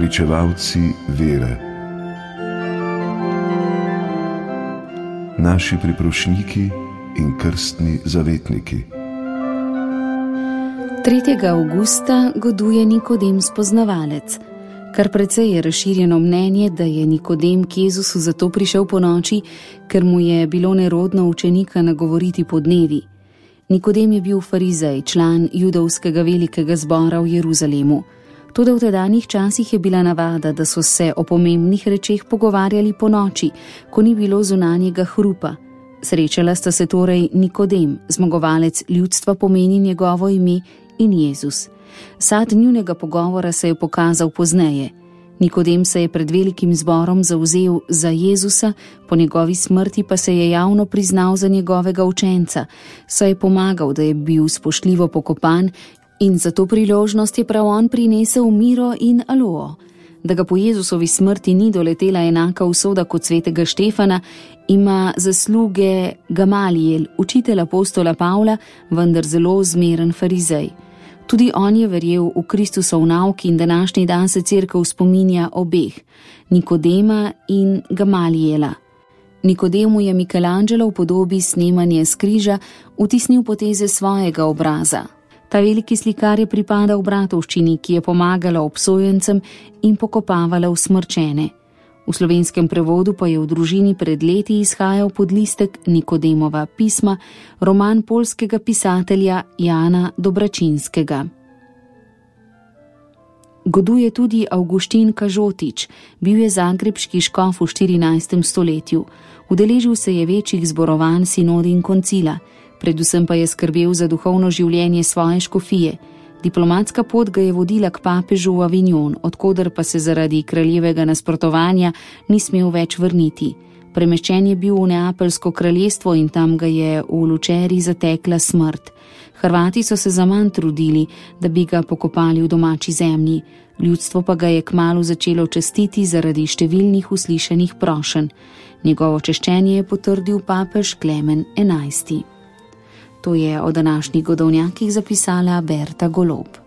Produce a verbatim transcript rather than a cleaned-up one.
pričevalci vere, naši priprošniki in krstni zavetniki. tretjega avgusta goduje Nikodem Spoznavalec. Kar precej je razširjeno mnenje, da je Nikodem k Jezusu zato prišel po noči, ker mu je bilo nerodno učenika nagovoriti po dnevi. Nikodem je bil farizej, član judovskega velikega zbora v Jeruzalemu. Toda v tedanjih časih je bila navada, da so se o pomembnih rečeh pogovarjali po noči, ko ni bilo zunanjega hrupa. Srečala sta se torej Nikodem, zmagovalec ljudstva pomeni njegovo ime, in Jezus. Sad njunega pogovora se je pokazal pozneje. Nikodem se je pred velikim zborom zavzel za Jezusa, po njegovi smrti pa se je javno priznal za njegovega učenca, saj je pomagal, da je bil spoštljivo pokopan, in za to priložnost je prav on prinesel miro in alojo. Da ga po Jezusovi smrti ni doletela enaka usoda kot svetega Štefana, ima zasluge Gamalijel, učitelj apostola Pavla, vendar zelo zmeren farizej. Tudi on je verjel v Kristusov nauk in današnji dan se cerkev spominja obeh, Nikodema in Gamalijela. Nikodemu je Michelangelo v podobi snemanje s križa vtisnil poteze svojega obraza. Ta veliki slikar je pripadal bratovščini, ki je pomagala obsojencem in pokopavala usmrčene. V slovenskem prevodu pa je v družini pred leti izhajal podlistek Nikodemova pisma, roman poljskega pisatelja Jana Dobračinskega. Goduje tudi Avguštin Kažotič, bil je zagrebški škof v štirinajstem stoletju. Udeležil se je večjih zborovanj, sinod in koncila, predvsem pa je skrbel za duhovno življenje svoje škofije. Diplomatska pot ga je vodila k papežu v Avignon, odkoder pa se zaradi kraljevega nasprotovanja ni smel več vrniti. Premeščen je bil v Neapeljsko kraljestvo in tam ga je v Lučeri zatekla smrt. Hrvati so se zaman trudili, da bi ga pokopali v domači zemlji. Ljudstvo pa ga je kmalu začelo častiti zaradi številnih uslišanih prošenj. Njegovo češčenje je potrdil papež Klemen enajsti. To je o današnjih godovnjakih zapisala Berta Golob.